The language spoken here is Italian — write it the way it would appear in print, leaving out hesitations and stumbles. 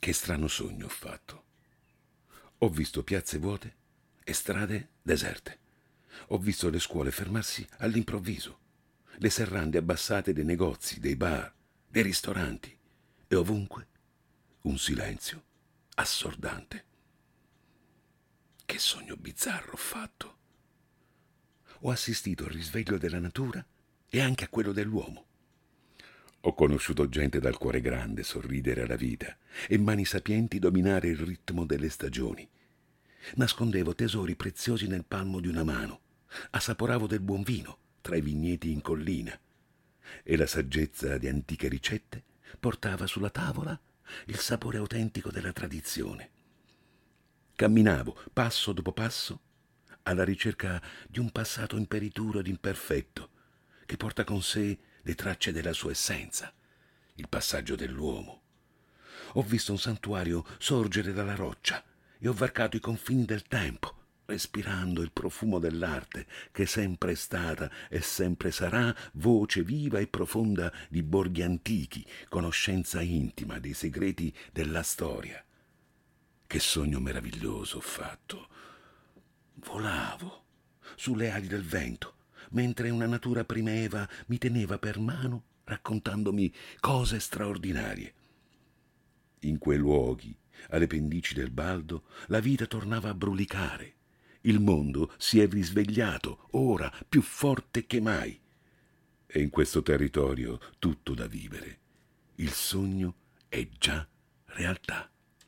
Che strano sogno ho fatto. Ho visto piazze vuote e strade deserte. Ho visto le scuole fermarsi all'improvviso, le serrande abbassate dei negozi, dei bar, dei ristoranti e ovunque un silenzio assordante. Che sogno bizzarro ho fatto. Ho assistito al risveglio della natura e anche a quello dell'uomo. Ho conosciuto gente dal cuore grande sorridere alla vita e mani sapienti dominare il ritmo delle stagioni. Nascondevo tesori preziosi nel palmo di una mano, assaporavo del buon vino tra i vigneti in collina e la saggezza di antiche ricette portava sulla tavola il sapore autentico della tradizione. Camminavo passo dopo passo alla ricerca di un passato imperituro ed imperfetto che porta con sé le tracce della sua essenza, il passaggio dell'uomo. Ho visto un santuario sorgere dalla roccia e ho varcato i confini del tempo, respirando il profumo dell'arte che sempre è stata e sempre sarà voce viva e profonda di borghi antichi, conoscenza intima dei segreti della storia. Che sogno meraviglioso ho fatto. Volavo sulle ali del vento, mentre una natura primeva mi teneva per mano raccontandomi cose straordinarie. In quei luoghi, alle pendici del Baldo, la vita tornava a brulicare. Il mondo si è risvegliato, ora più forte che mai. E in questo territorio tutto da vivere. Il sogno è già realtà.